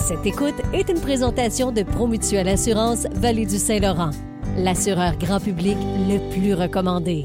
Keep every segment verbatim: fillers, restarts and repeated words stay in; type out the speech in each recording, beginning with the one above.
Cette écoute est une présentation de Promutuelle Assurance Vallée du Saint-Laurent, l'assureur grand public le plus recommandé.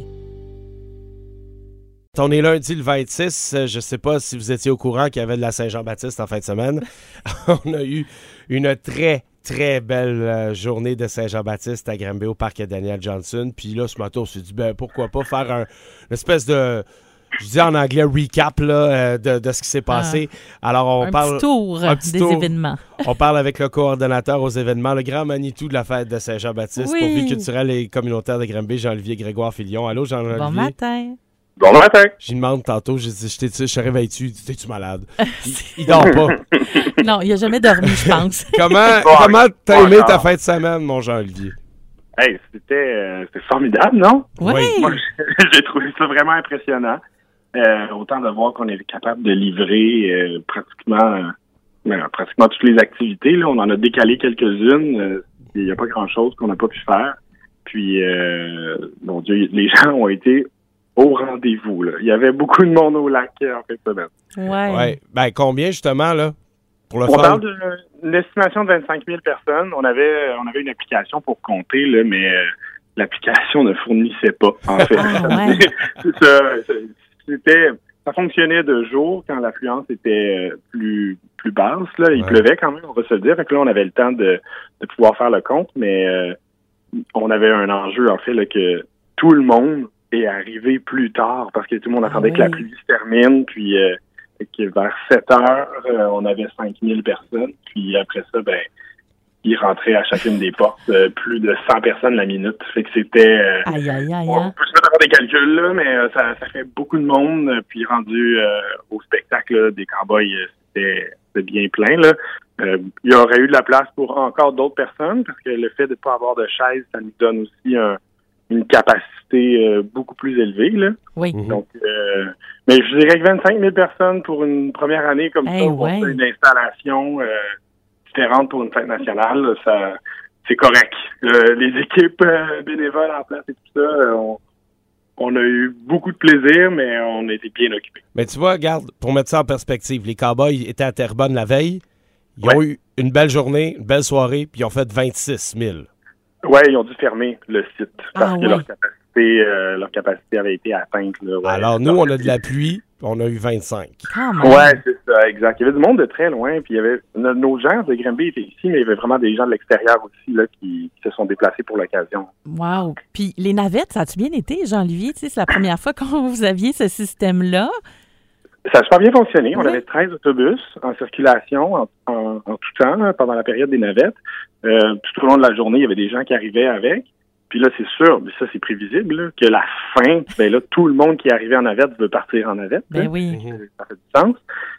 On est lundi le vingt-six. Je ne sais pas si vous étiez au courant qu'il y avait de la Saint-Jean-Baptiste en fin de semaine. On a eu une très, très belle journée de Saint-Jean-Baptiste à Granby au parc Daniel Johnson. Puis là, ce matin, on s'est dit, ben pourquoi pas faire un, une espèce de... Je dis en anglais recap là, de, de ce qui s'est passé. Ah, Alors, on un parle. Petit tour un petit des tour. événements. On parle avec le coordonnateur aux événements, le grand Manitou de la fête de Saint-Jean-Baptiste Oui. pour vie culturelle et communautaire de Granby, Jean-Olivier Grégoire Filion. Allô, Jean-Olivier? Bon matin. Bon matin. J'y demande tantôt, je dis, je t'ai- je te réveille-tu? T'es-tu malade? Il, il dort pas. Non, il n'a jamais dormi, je pense. Comment, Bon, comment t'as bon, aimé non. ta fin de semaine, mon Jean-Olivier? Hey, c'était, euh, c'était formidable, non? Oui. Moi, j'ai trouvé ça vraiment impressionnant. Euh, autant de voir qu'on est capable de livrer euh, pratiquement euh, ben, pratiquement toutes les activités. Là. On en a décalé quelques-unes. Euh, Il n'y a pas grand-chose qu'on n'a pas pu faire. Puis, euh, mon Dieu, les gens ont été au rendez-vous. Là. Il y avait beaucoup de monde au lac euh, en fin de semaine. Ouais. Ouais. Ben, combien, justement, là? Pour le On fun? parle d'une estimation de vingt-cinq mille personnes. On avait on avait une application pour compter, là, mais euh, l'application ne fournissait pas, en fait. Ah, ouais. C'est ça, c'est- c'était ça fonctionnait de jour quand l'affluence était euh, plus plus basse. Là. Il Ouais. pleuvait quand même, on va se le dire. Fait que là, on avait le temps de, de pouvoir faire le compte, mais euh, on avait un enjeu, en fait, là, que tout le monde est arrivé plus tard parce que tout le monde attendait Ah que la oui. pluie se termine. Puis euh, fait que vers sept heures, euh, on avait cinq mille personnes. Puis après ça, ben ils rentraient à chacune des portes euh, plus de cent personnes la minute. Fait que c'était... euh, Aïe, aïe, aïe. on hein. peut se mettre à faire des calculs, là, mais euh, ça, ça fait beaucoup de monde. euh, Puis rendu euh, au spectacle là, des Cowboys, euh, c'était, c'était bien plein. Là. Euh, il y aurait eu de la place pour encore d'autres personnes parce que le fait de ne pas avoir de chaise, ça nous donne aussi un, une capacité euh, beaucoup plus élevée. Là. Oui. Mhm. Donc, euh, mais je dirais que vingt-cinq mille personnes pour une première année comme Hey, ça, pour ouais. faire une installation euh, différente pour une fête nationale, là, ça, c'est correct. Euh, les équipes euh, bénévoles en place et tout ça, euh, on, on a eu beaucoup de plaisir, mais on a été bien occupés. Mais tu vois, regarde, pour mettre ça en perspective, les Cowboys étaient à Terrebonne la veille. Ils ont Ouais. eu une belle journée, une belle soirée, puis ils ont fait vingt-six mille. Ouais, ils ont dû fermer le site parce Ah, que ouais. leur capacité, euh, leur capacité avait été atteinte. Là, ouais. Alors, nous, on a de la pluie, on a eu vingt-cinq. Quand même. Ouais, c'est ça, exact. Il y avait du monde de très loin, puis il y avait nos, nos gens de Granby étaient ici, mais il y avait vraiment des gens de l'extérieur aussi là qui, qui se sont déplacés pour l'occasion. Wow. Puis les navettes, ça a-tu bien été, Jean-Olivier? Tu sais, c'est la première fois que vous aviez ce système-là. Ça a super bien fonctionné. On Oui. avait treize autobus en circulation en, en, en tout temps là, pendant la période des navettes. Euh, tout au long de la journée, il y avait des gens qui arrivaient avec. Puis là, c'est sûr, mais ça c'est prévisible, là, que la fin, ben là, tout le monde qui est arrivé en navette veut partir en navette. Ben là. oui. Ça fait du sens.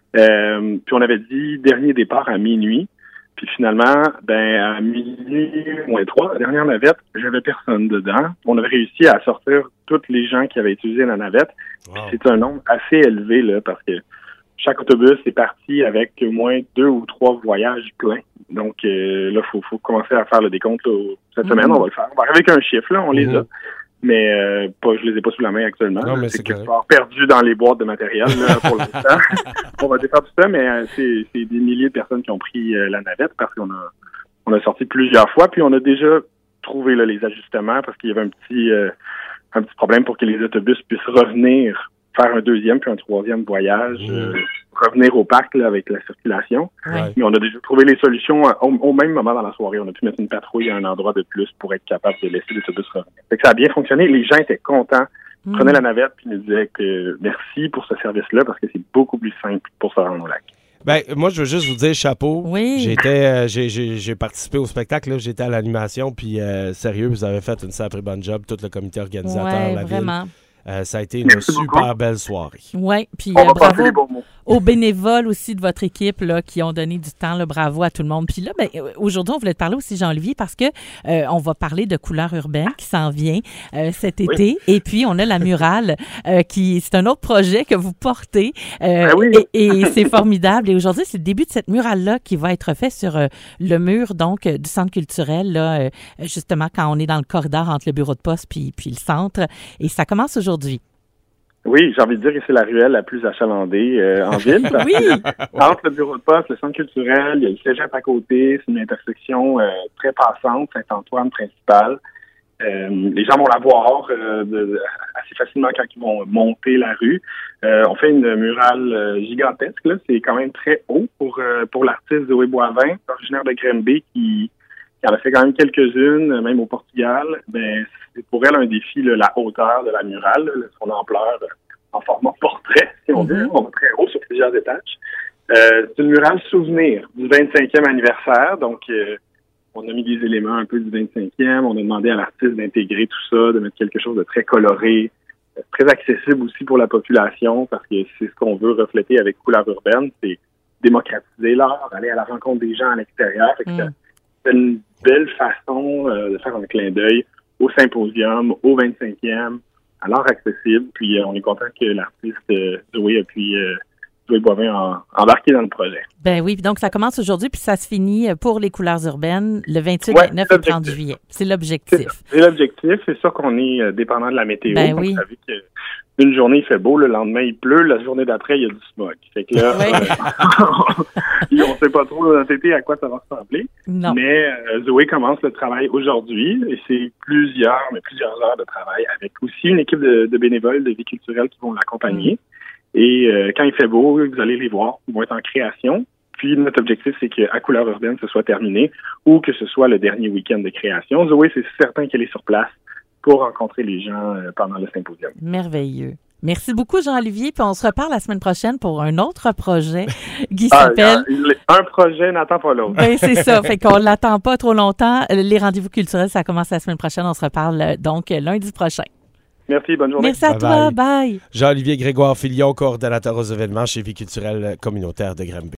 Euh, puis on avait dit dernier départ à minuit. Puis finalement, ben à minuit moins trois, la dernière navette, j'avais personne dedans. On avait réussi à sortir tous les gens qui avaient utilisé la navette. Puis Wow. c'est un nombre assez élevé là, parce que chaque autobus est parti avec au moins deux ou trois voyages pleins. Donc euh, là, faut faut commencer à faire le décompte là, cette Mhm. semaine. On va le faire. On va arriver avec un chiffre là, on les Mhm. a. Mais euh, pas, je les ai pas sous la main actuellement. Non, là. mais c'est c'est quelque correct. part perdu dans les boîtes de matériel là, pour l'instant. On va défaire tout ça, mais euh, c'est, c'est des milliers de personnes qui ont pris euh, la navette parce qu'on a on a sorti plusieurs fois, puis on a déjà trouvé là, les ajustements parce qu'il y avait un petit euh, un petit problème pour que les autobus puissent revenir faire un deuxième puis un troisième voyage, Mmh. euh, revenir au parc là, avec la circulation. Ouais. Mais on a déjà trouvé les solutions euh, au, au même moment dans la soirée. On a pu mettre une patrouille à un endroit de plus pour être capable de laisser l'autobus revenir. Fait que ça a bien fonctionné. Les gens étaient contents. Ils Mm. prenaient la navette puis nous disaient que merci pour ce service-là parce que c'est beaucoup plus simple pour se rendre au lac. Ben, moi, je veux juste vous dire chapeau. Oui. J'étais, euh, j'ai, j'ai, j'ai participé au spectacle, là, j'étais à l'animation, puis euh, sérieux, vous avez fait une sacrée bonne job, tout le comité organisateur, Ouais, la vraiment. ville. Euh, ça a été une Merci super beaucoup. belle soirée. Oui, puis On euh, va passer bravo les bons mots. aux bénévoles aussi de votre équipe là, qui ont donné du temps. Là, bravo à tout le monde. Puis là, ben, euh, aujourd'hui, on voulait te parler aussi, Jean-Olivier, parce que euh, on va parler de couleur urbaine qui s'en vient euh, cet Oui. été. Et puis, on a la murale euh, qui, c'est un autre projet que vous portez. Euh, Ben oui. Et, et c'est formidable. Et aujourd'hui, c'est le début de cette murale-là qui va être fait sur euh, le mur donc euh, du centre culturel, là, euh, justement quand on est dans le corridor entre le bureau de poste puis, puis le centre. Et ça commence aujourd'hui. Oui, j'ai envie de dire que c'est la ruelle la plus achalandée euh, en ville. Oui! Entre le bureau de poste, le centre culturel, il y a le cégep à côté. C'est une intersection euh, très passante, Saint-Antoine principal. Euh, les gens vont la voir euh, de, assez facilement quand ils vont monter la rue. Euh, on fait une murale euh, gigantesque. Là. C'est quand même très haut pour euh, pour l'artiste Zoé Boivin, originaire de Granby, qui, qui en a fait quand même quelques-unes, même au Portugal. Ben, c'est pour elle un défi, là, la hauteur de la murale, là, son ampleur euh, en format portrait, si on veut. On va très haut sur plusieurs étages. Euh, c'est une murale souvenir du vingt-cinquième anniversaire, donc euh, on a mis des éléments un peu du vingt-cinquième. On a demandé à l'artiste d'intégrer tout ça, de mettre quelque chose de très coloré, très accessible aussi pour la population, parce que c'est ce qu'on veut refléter avec Couleurs urbaines, c'est démocratiser l'art, aller à la rencontre des gens à l'extérieur. Fait que mm. C'est une belle façon euh, de faire un clin d'œil au symposium, au vingt-cinquième, à l'art accessible. Puis euh, on est content que l'artiste euh, Zoé a pu euh, Zoé Boivin en, embarqué dans le projet. Ben oui, donc ça commence aujourd'hui puis ça se finit pour les Couleurs urbaines le vingt-huit, ouais, vingt-neuf et trente juillet. C'est l'objectif. C'est, c'est l'objectif. C'est sûr qu'on est euh, dépendant de la météo. Ben oui. Vous savez qu'une journée, il fait beau, le lendemain, il pleut, la journée d'après, il y a du smog. Fait que là, oui. on ne sait pas trop notre été à quoi ça va ressembler. Non. Mais euh, Zoé commence le travail aujourd'hui et c'est plusieurs, mais plusieurs heures de travail avec aussi une équipe de, de bénévoles de vie culturelle qui vont l'accompagner. Mm. Et euh, quand il fait beau, vous allez les voir, ils vont être en création. Puis notre objectif, c'est qu'à Couleurs urbaines, ce soit terminé ou que ce soit le dernier week-end de création. Zoé, c'est certain qu'elle est sur place pour rencontrer les gens euh, pendant le symposium. Merveilleux. Merci beaucoup, Jean-Olivier. Puis on se reparle la semaine prochaine pour un autre projet qui ah, s'appelle... Un projet n'attend pas l'autre. Ben, c'est ça. Fait qu'on ne l'attend pas trop longtemps. Les rendez-vous culturels, ça commence la semaine prochaine. On se reparle donc lundi prochain. Merci, bonne journée. Merci à bye toi, bye. bye. Jean-Olivier Grégoire Filion, coordonnateur aux événements chez Vie culturelle communautaire de Granby.